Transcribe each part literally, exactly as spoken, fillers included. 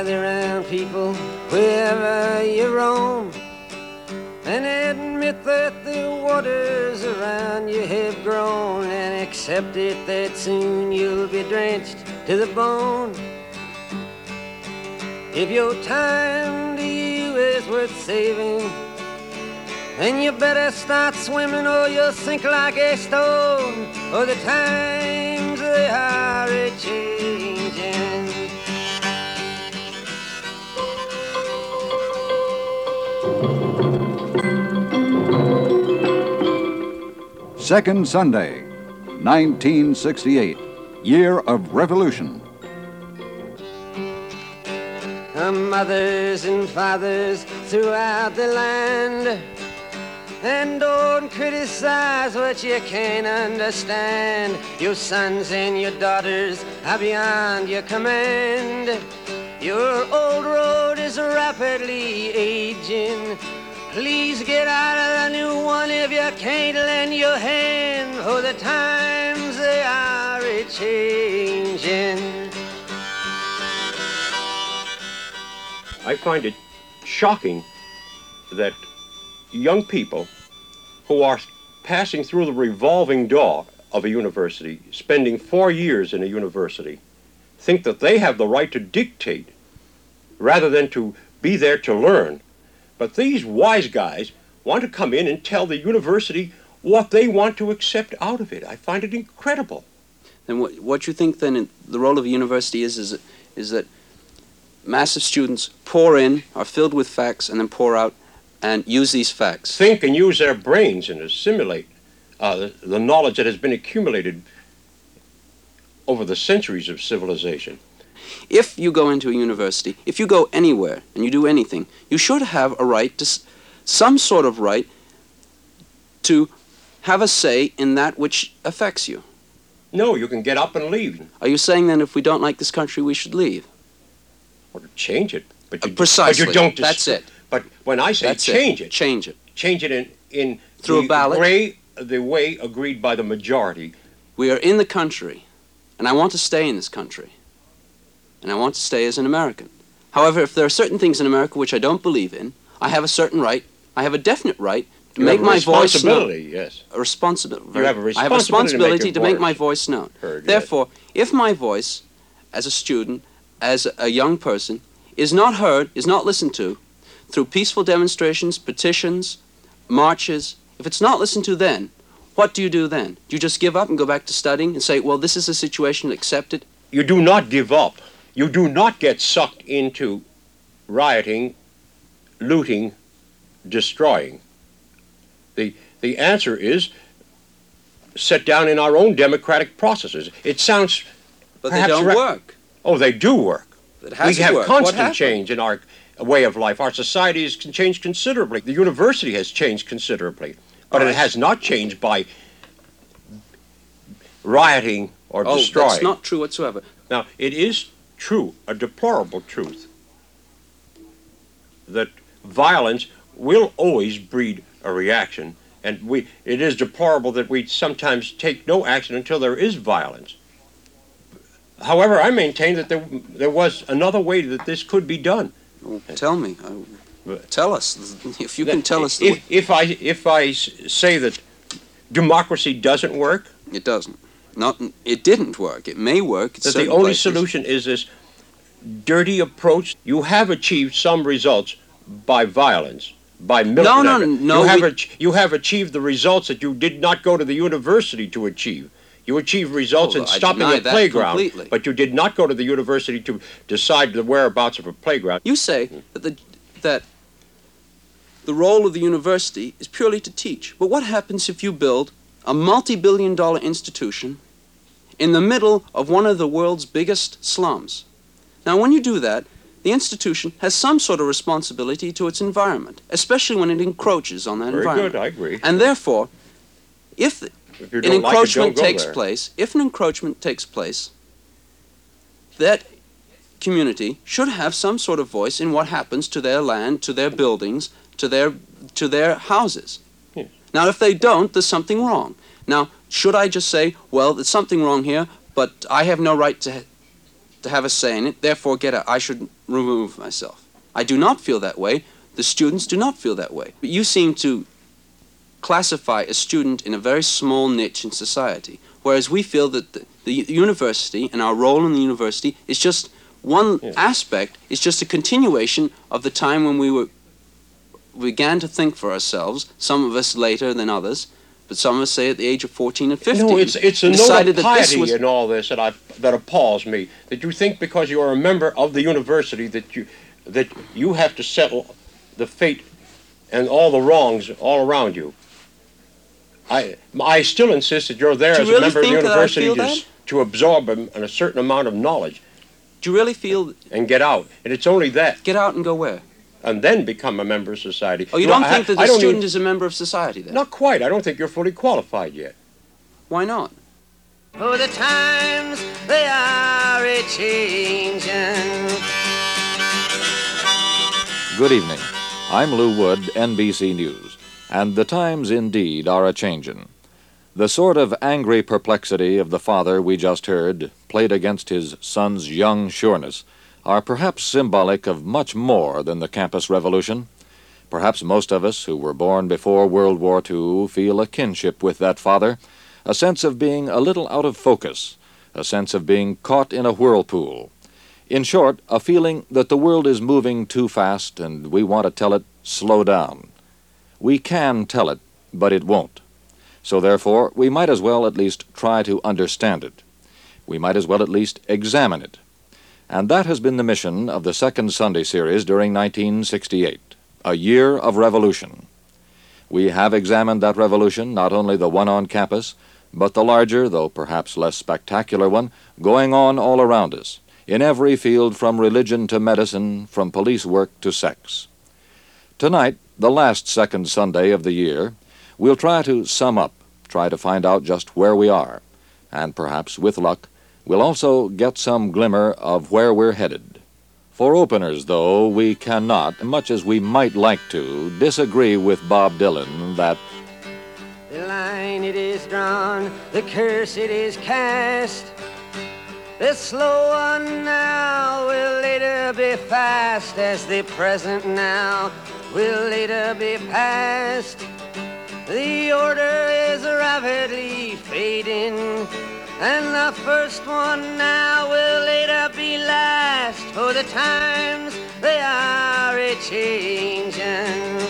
gather round people wherever you roam, and admit that the waters around you have grown, and accept it that soon you'll be drenched to the bone. If your time to you is worth saving, then you better start swimming or you'll sink like a stone, or the times they are a-changing. Second Sunday, nineteen sixty-eight, year of revolution. Mothers and fathers throughout the land, and don't criticize what you can't understand. Your sons and your daughters are beyond your command. Your old road is rapidly aging. Please get out of the new one if you can't lend your hand, for the times they are a-changing. I find it shocking that young people who are passing through the revolving door of a university, spending four years in a university, think that they have the right to dictate rather than to be there to learn. But these wise guys want to come in and tell the university what they want to accept out of it. I find it incredible. Then what, what you think then the role of a university is, is, is that massive students pour in, are filled with facts, and then pour out and use these facts. Think and use their brains and assimilate uh, the, the knowledge that has been accumulated over the centuries of civilization. If you go into a university, if you go anywhere and you do anything, you should have a right to, some sort of right to have a say in that which affects you. No, you can get up and leave. Are you saying then if we don't like this country, we should leave? Or to change it. But you, uh, precisely. But you don't. That's it. But when I say That's change it. it, change it. Change it in, in through the a ballot. Way, the way agreed by the majority. We are in the country, and I want to stay in this country, and I want to stay as an American. However, if there are certain things in America which I don't believe in, I have a certain right, I have a definite right to you make have a my voice known. Responsibility, yes. A responsibility. You have a responsibility I have a responsibility to make, to make my voice known. Heard, Therefore, yes. if my voice, as a student, as a young person, is not heard, is not listened to, through peaceful demonstrations, petitions, marches, if it's not listened to then, what do you do then? Do you just give up and go back to studying and say, well, this is the situation, accept it? You do not give up. You do not get sucked into rioting, looting, destroying. The, the answer is set down in our own democratic processes. It sounds But they don't work. Oh, they do work. It has we have work. constant change in our way of life. Our society has changed considerably. The university has changed considerably. But All it right. has not changed by rioting or oh, destroying. That's not true whatsoever. Now, it is true, a deplorable truth, that violence will always breed a reaction. And we, it is deplorable that we sometimes take no action until there is violence. However, I maintain that there, there was another way that this could be done. Well, tell me. I, tell us. If you can tell us. The if, if, I, if I say that democracy doesn't work. It doesn't. Not, it didn't work. It may work. That the only places. solution is this dirty approach. You have achieved some results by violence, by militant No, no, effort. no. You have, we, ach- you have achieved the results that you did not go to the university to achieve. You achieved results oh, in stopping a playground, completely. but you did not go to the university to decide the whereabouts of a playground. You say that the, that the role of the university is purely to teach. But what happens if you build a multi-billion dollar institution in the middle of one of the world's biggest slums? Now, when you do that, the institution has some sort of responsibility to its environment, especially when it encroaches on that Very environment. good, I agree. And therefore, if, the, if you an don't encroachment like it, don't go takes there. place, if an encroachment takes place, that community should have some sort of voice in what happens to their land, to their buildings, to their to their houses. Yes. Now, if they don't, there's something wrong. Now, should I just say, well, there's something wrong here, but I have no right to to have a say in it, therefore get out. I should remove myself. I do not feel that way. The students do not feel that way. But you seem to classify a student in a very small niche in society, whereas we feel that the, the university and our role in the university is just one yeah. aspect, it's just a continuation of the time when we were we began to think for ourselves, some of us later than others, but some of us say at the age of fourteen and fifteen. No, it's, it's a and note decided of that this piety was- in all this that, I, that appalls me, that you think because you are a member of the university that you, that you have to settle the fate and all the wrongs all around you. I, I still insist that you're there Do as you a really member of the think that I university feel to, that? s- to absorb a, a certain amount of knowledge Do you really feel, and get out. And it's only that. get out and go where? And then become a member of society. Oh, you No, don't I- think that I the don't student even- is a member of society then? Not quite. I don't think you're fully qualified yet. Why not? For the times they are a-changin'. Good evening. I'm Lou Wood, N B C News, and the times indeed are a-changin'. The sort of angry perplexity of the father we just heard, played against his son's young sureness, are perhaps symbolic of much more than the campus revolution. Perhaps most of us who were born before World War Two feel a kinship with that father, a sense of being a little out of focus, a sense of being caught in a whirlpool. In short, a feeling that the world is moving too fast and we want to tell it, slow down. We can tell it, but it won't. So therefore, we might as well at least try to understand it. We might as well at least examine it. And that has been the mission of the second Sunday series during nineteen sixty-eight, a year of revolution. We have examined that revolution, not only the one on campus, but the larger, though perhaps less spectacular one, going on all around us, in every field from religion to medicine, from police work to sex. Tonight, the last second Sunday of the year, we'll try to sum up, try to find out just where we are, and perhaps, with luck, we'll also get some glimmer of where we're headed. For openers, though, we cannot, much as we might like to, disagree with Bob Dylan that The line it is drawn, the curse it is cast. The slow one now will later be fast, as the present now will later be past. The order is rapidly fading, and the first one now will later be last. For the times they are a-changin'.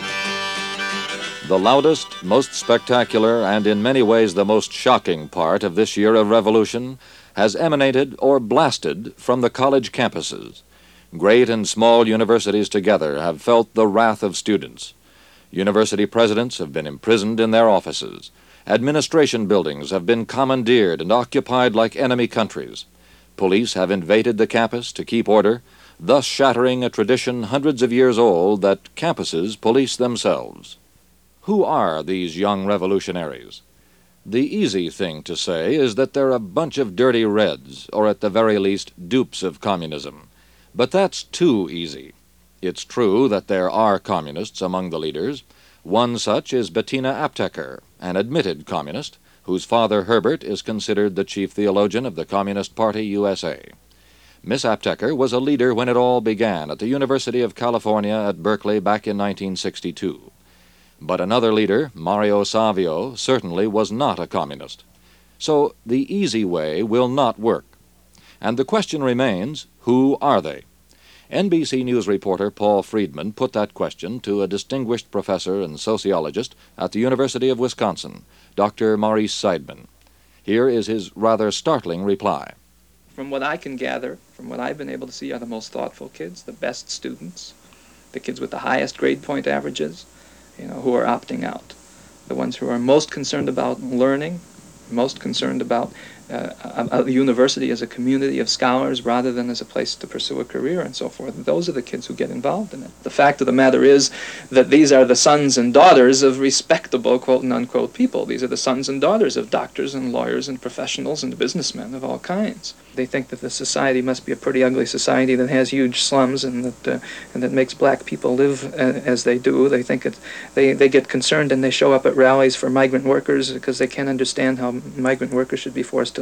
the loudest, most spectacular, and in many ways the most shocking part of this year of revolution has emanated or blasted from the college campuses. Great and small universities together have felt the wrath of students. University presidents have been imprisoned in their offices. Administration buildings have been commandeered and occupied like enemy countries. Police have invaded the campus to keep order, thus shattering a tradition hundreds of years old that campuses police themselves. Who are these young revolutionaries? The easy thing to say is that they're a bunch of dirty reds, or at the very least dupes of communism. But that's too easy. It's true that there are communists among the leaders. One such is Bettina Apteker, an admitted communist, whose father Herbert is considered the chief theologian of the Communist Party U S A. Miss Apteker was a leader when it all began at the University of California at Berkeley back in nineteen sixty-two. But another leader, Mario Savio, certainly was not a communist. So the easy way will not work. And the question remains, who are they? N B C News reporter Paul Friedman put that question to a distinguished professor and sociologist at the University of Wisconsin, Doctor Maurice Seidman. Here is his rather startling reply. From what I can gather, from what I've been able to see, are the most thoughtful kids, the best students, the kids with the highest grade point averages, you know, who are opting out. The ones who are most concerned about learning, most concerned about uh, a, a university as a community of scholars rather than as a place to pursue a career and so forth. Those are the kids who get involved in it. The fact of the matter is that these are the sons and daughters of respectable, quote and unquote, people. These are the sons and daughters of doctors and lawyers and professionals and businessmen of all kinds. They think that the society must be a pretty ugly society that has huge slums and that uh, and that makes black people live uh, as they do. They think it. They they get concerned and they show up at rallies for migrant workers because they can't understand how migrant workers should be forced to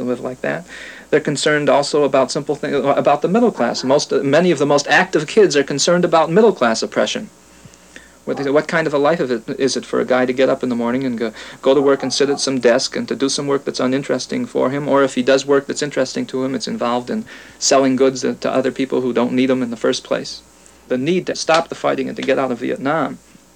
to live like that. They're concerned also about simple things, about the middle class. Most, many of the most active kids are concerned about middle class oppression. What, what kind of a life of it is it for a guy to get up in the morning and go, go to work and sit at some desk and to do some work that's uninteresting for him, or if he does work that's interesting to him, it's involved in selling goods to other people who don't need them in the first place. The need to stop the fighting and to get out of Vietnam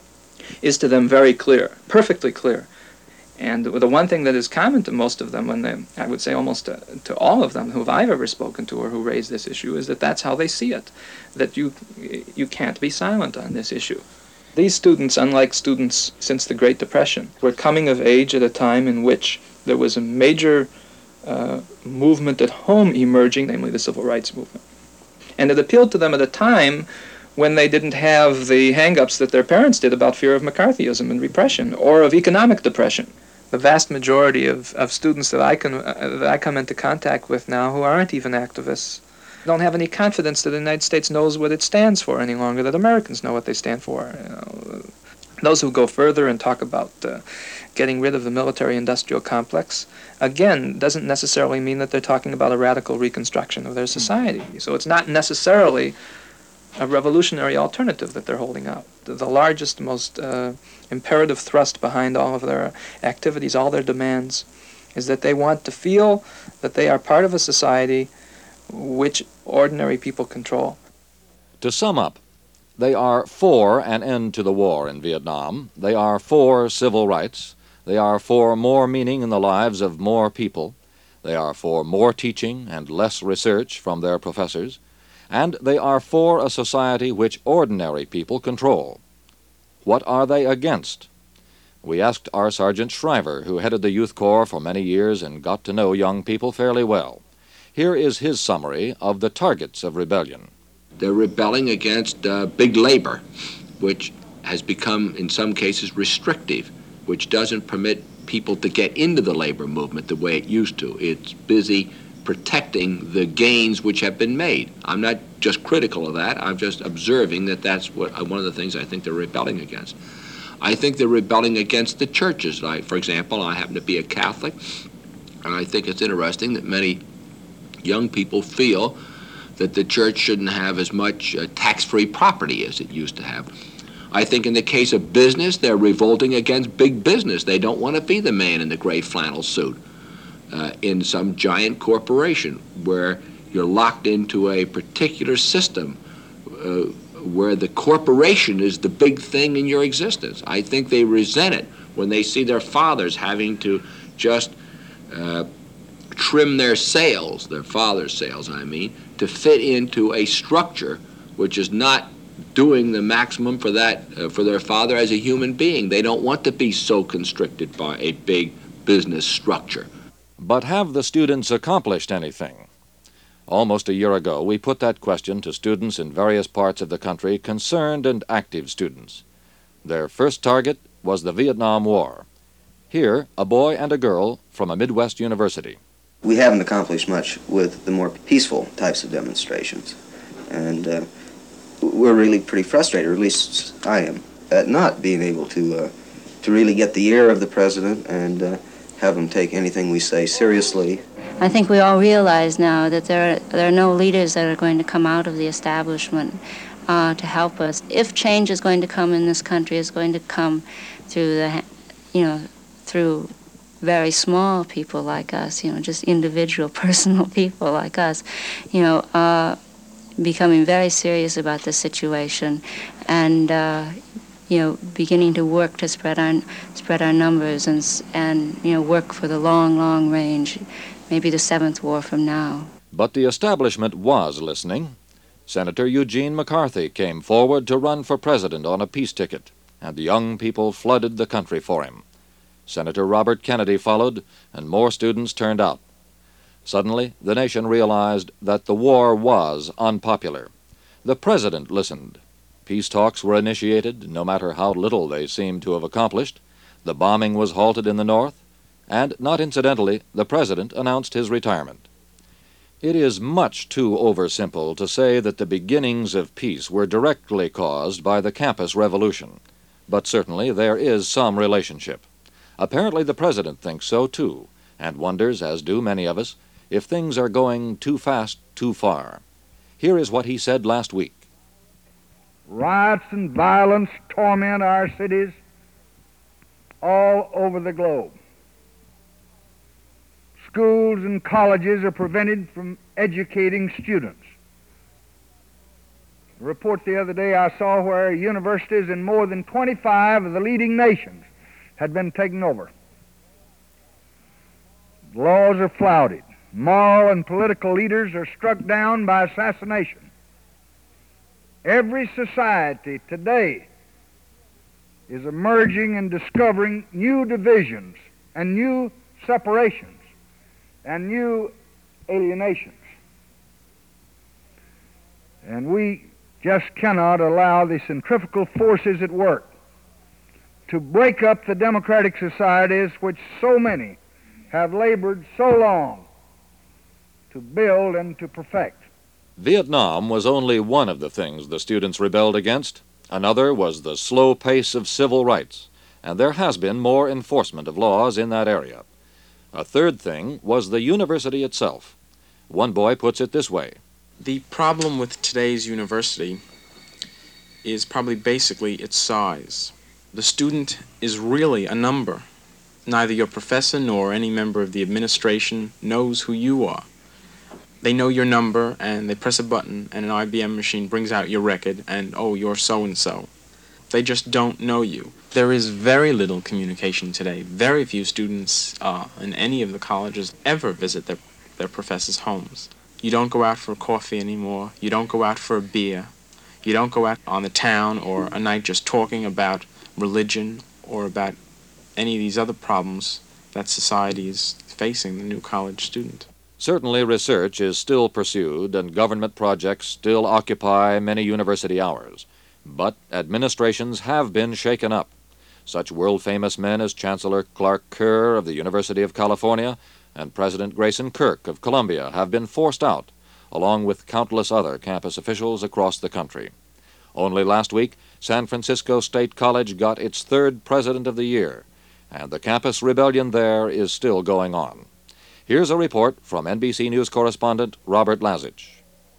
is to them very clear, perfectly clear. And the one thing that is common to most of them, when they, I would say almost to, to all of them who I've ever spoken to or who raise this issue, is that that's how they see it, that you, you can't be silent on this issue. These students, unlike students since the Great Depression, were coming of age at a time in which there was a major uh, movement at home emerging, namely the civil rights movement. And it appealed to them at a time when they didn't have the hang-ups that their parents did about fear of McCarthyism and repression, or of economic depression. The vast majority of, of students that I, can, uh, that I come into contact with now who aren't even activists don't have any confidence that the United States knows what it stands for any longer, that Americans know what they stand for. You know, those who go further and talk about uh, getting rid of the military-industrial complex, again, doesn't necessarily mean that they're talking about a radical reconstruction of their society. So it's not necessarily a revolutionary alternative that they're holding out. The, the largest, most uh, imperative thrust behind all of their activities, all their demands, is that they want to feel that they are part of a society which ordinary people control. To sum up, they are for an end to the war in Vietnam. They are for civil rights. They are for more meaning in the lives of more people. They are for more teaching and less research from their professors. And they are for a society which ordinary people control. What are they against? We asked our Sergeant Shriver, who headed the Youth Corps for many years and got to know young people fairly well. Here is his summary of the targets of rebellion. They're rebelling against uh, big labor, which has become, in some cases, restrictive, which doesn't permit people to get into the labor movement the way it used to. It's busy protecting the gains which have been made. I'm not just critical of that, I'm just observing that that's what, one of the things I think they're rebelling against. I think they're rebelling against the churches. I, for example, I happen to be a Catholic, and I think it's interesting that many young people feel that the church shouldn't have as much uh, tax-free property as it used to have. I think in the case of business, they're revolting against big business. They don't want to be the man in the gray flannel suit uh, in some giant corporation where you're locked into a particular system uh, where the corporation is the big thing in your existence. I think they resent it when they see their fathers having to just uh, trim their sails, their father's sails, I mean, to fit into a structure which is not doing the maximum for that, uh, for their father as a human being. They don't want to be so constricted by a big business structure. But have the students accomplished anything? Almost a year ago, we put that question to students in various parts of the country, concerned and active students. Their first target was the Vietnam War. Here, a boy and a girl from a Midwest university. We haven't accomplished much with the more peaceful types of demonstrations. And uh, we're really pretty frustrated, or at least I am, at not being able to, uh, to really get the ear of the president and uh, have him take anything we say seriously. I think we all realize now that there are, there are no leaders that are going to come out of the establishment uh, to help us. If change is going to come in this country, it's going to come through the, you know, through very small people like us, you know, just individual, personal people like us, you know, uh, becoming very serious about the situation and, uh, you know, beginning to work to spread our, spread our numbers and, and, you know, work for the long, long range, maybe the seventh war from now. But the establishment was listening. Senator Eugene McCarthy came forward to run for president on a peace ticket, and the young people flooded the country for him. Senator Robert Kennedy followed, and more students turned out. Suddenly, the nation realized that the war was unpopular. The president listened. Peace talks were initiated, no matter how little they seemed to have accomplished. The bombing was halted in the north, and, not incidentally, the president announced his retirement. It is much too oversimple to say that the beginnings of peace were directly caused by the campus revolution, but certainly there is some relationship. Apparently the president thinks so, too, and wonders, as do many of us, if things are going too fast, too far. Here is what he said last week. Riots and violence torment our cities all over the globe. Schools and colleges are prevented from educating students. A report the other day I saw where universities in more than twenty-five of the leading nations had been taken over. Laws are flouted. Moral and political leaders are struck down by assassination. Every society today is emerging and discovering new divisions and new separations and new alienations. And we just cannot allow the centrifugal forces at work to break up the democratic societies which so many have labored so long to build and to perfect. Vietnam was only one of the things the students rebelled against. Another was the slow pace of civil rights, and there has been more enforcement of laws in that area. A third thing was the university itself. One boy puts it this way. The problem with today's university is probably basically its size. The student is really a number. Neither your professor nor any member of the administration knows who you are. They know your number, and they press a button, and an I B M machine brings out your record, and, oh, you're so-and-so. They just don't know you. There is very little communication today. Very few students uh, in any of the colleges ever visit their, their professors' homes. You don't go out for coffee anymore. You don't go out for a beer. You don't go out on the town or a night just talking about religion or about any of these other problems that society is facing the new college student. Certainly research is still pursued and government projects still occupy many university hours. But administrations have been shaken up. Such world-famous men as Chancellor Clark Kerr of the University of California and President Grayson Kirk of Columbia have been forced out, along with countless other campus officials across the country. Only last week, San Francisco State College got its third President of the Year, and the campus rebellion there is still going on. Here's a report from N B C News correspondent Robert Lazich.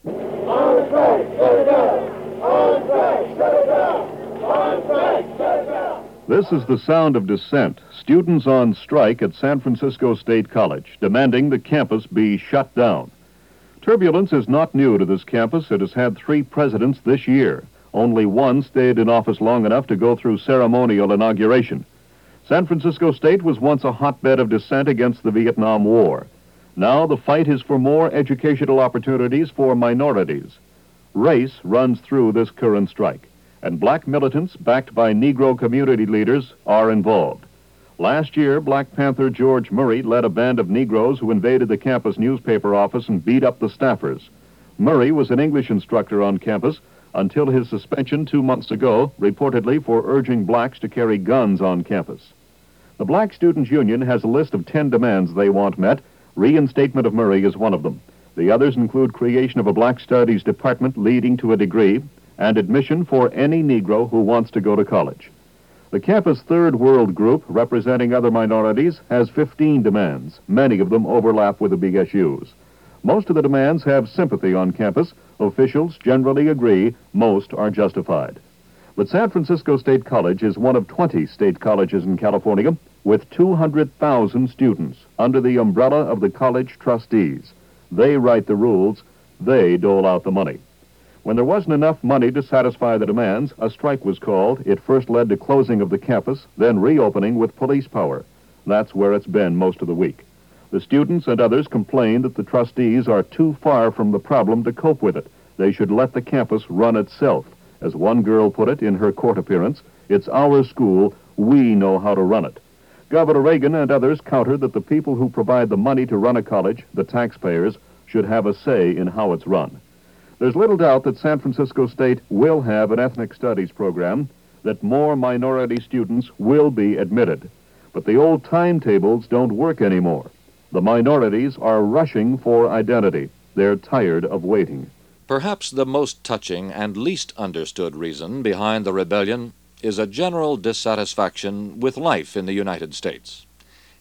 On strike, shut it down! On strike, shut it down! On strike, shut it down! This is the sound of dissent. Students on strike at San Francisco State College, demanding the campus be shut down. Turbulence is not new to this campus. It has had three presidents this year. Only one stayed in office long enough to go through ceremonial inauguration. San Francisco State was once a hotbed of dissent against the Vietnam War. Now the fight is for more educational opportunities for minorities. Race runs through this current strike, and black militants backed by Negro community leaders are involved. Last year, Black Panther George Murray led a band of Negroes who invaded the campus newspaper office and beat up the staffers. Murray was an English instructor on campus until his suspension two months ago, reportedly for urging blacks to carry guns on campus. The Black Students Union has a list of ten demands they want met. Reinstatement of Murray is one of them. The others include creation of a Black Studies department leading to a degree and admission for any Negro who wants to go to college. The campus Third World Group, representing other minorities, has fifteen demands. Many of them overlap with the big S Us. Most of the demands have sympathy on campus. Officials generally agree most are justified. But San Francisco State College is one of twenty state colleges in California with two hundred thousand students under the umbrella of the college trustees. They write the rules. They dole out the money. When there wasn't enough money to satisfy the demands, a strike was called. It first led to closing of the campus, then reopening with police power. That's where it's been most of the week. The students and others complain that the trustees are too far from the problem to cope with it. They should let the campus run itself. As one girl put it in her court appearance, it's our school, we know how to run it. Governor Reagan and others countered that the people who provide the money to run a college, the taxpayers, should have a say in how it's run. There's little doubt that San Francisco State will have an ethnic studies program, that more minority students will be admitted. But the old timetables don't work anymore. The minorities are rushing for identity. They're tired of waiting. Perhaps the most touching and least understood reason behind the rebellion is a general dissatisfaction with life in the United States.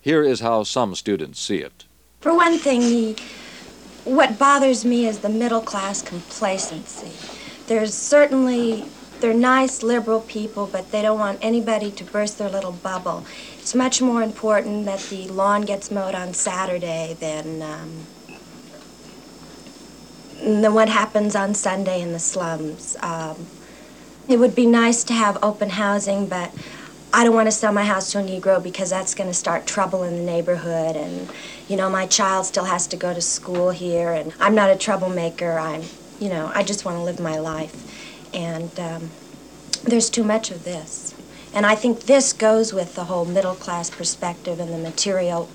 Here is how some students see it. For one thing, the, what bothers me is the middle-class complacency. There's certainly, they're nice, liberal people, but they don't want anybody to burst their little bubble. It's much more important that the lawn gets mowed on Saturday than, um, than what happens on Sunday in the slums. Um, it would be nice to have open housing, but I don't want to sell my house to a Negro because that's going to start trouble in the neighborhood, and, you know, my child still has to go to school here, and I'm not a troublemaker. I'm, you know, I just want to live my life, and um, there's too much of this. And I think this goes with the whole middle-class perspective and the material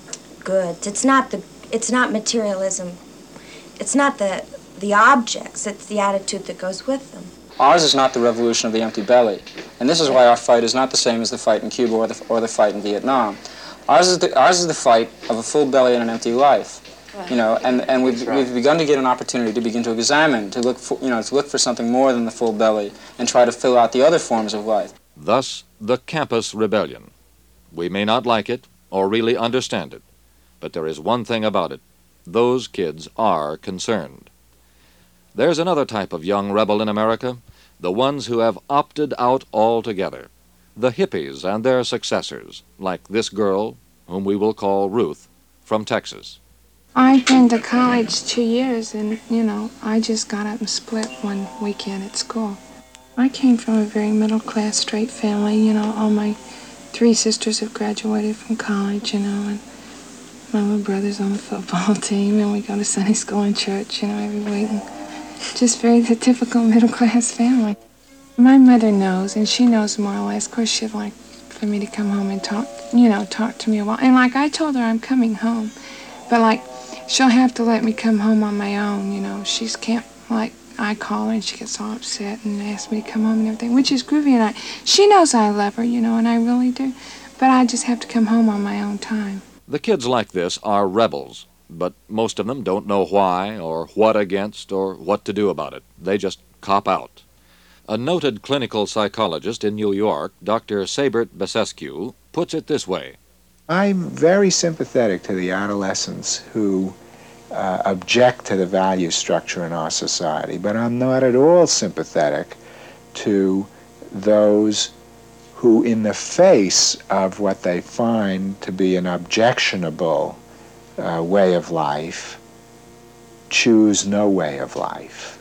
goods. It's not the, it's not materialism. It's not the, the objects. It's the attitude that goes with them. Ours is not the revolution of the empty belly, and this is why our fight is not the same as the fight in Cuba or the, or the fight in Vietnam. Ours is the, ours is the fight of a full belly and an empty life. You know, and, and we've, right. we've begun to get an opportunity to begin to examine, to look for, you know, to look for something more than the full belly and try to fill out the other forms of life. Thus, the campus rebellion. We may not like it or really understand it, but there is one thing about it. Those kids are concerned. There's another type of young rebel in America, the ones who have opted out altogether, the hippies and their successors, like this girl, whom we will call Ruth, from Texas. I've been to college two years, and, you know, I just got up and split one weekend at school. I came from a very middle-class, straight family. You know, all my three sisters have graduated from college, you know, and my little brother's on the football team, and we go to Sunday school and church, you know, every week. And just very the typical middle-class family. My mother knows, and she knows more or less. Of course, she'd like for me to come home and talk, you know, talk to me a while. And, like, I told her I'm coming home, but, like, she'll have to let me come home on my own, you know. She can't, like, I call her and she gets all upset and asks me to come home and everything, which is groovy, and I, she knows I love her, you know, and I really do, but I just have to come home on my own time. The kids like this are rebels, but most of them don't know why or what against or what to do about it. They just cop out. A noted clinical psychologist in New York, Doctor Sabert Basescu, puts it this way. I'm very sympathetic to the adolescents who uh, object to the value structure in our society, but I'm not at all sympathetic to those who, in the face of what they find to be an objectionable uh, way of life, choose no way of life.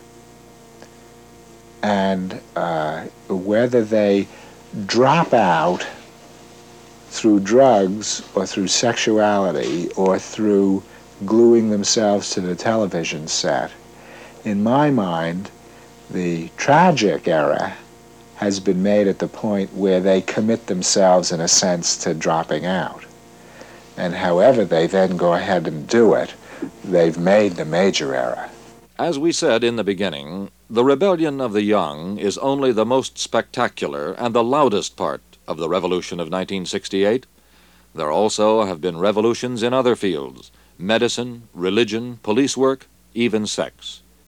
And uh, whether they drop out through drugs or through sexuality or through gluing themselves to the television set, in my mind, the tragic error has been made at the point where they commit themselves, in a sense, to dropping out. And however they then go ahead and do it, they've made the major error. As we said in the beginning, the rebellion of the young is only the most spectacular and the loudest part of the revolution of nineteen sixty-eight. There also have been revolutions in other fields: medicine, religion, police work, even sex.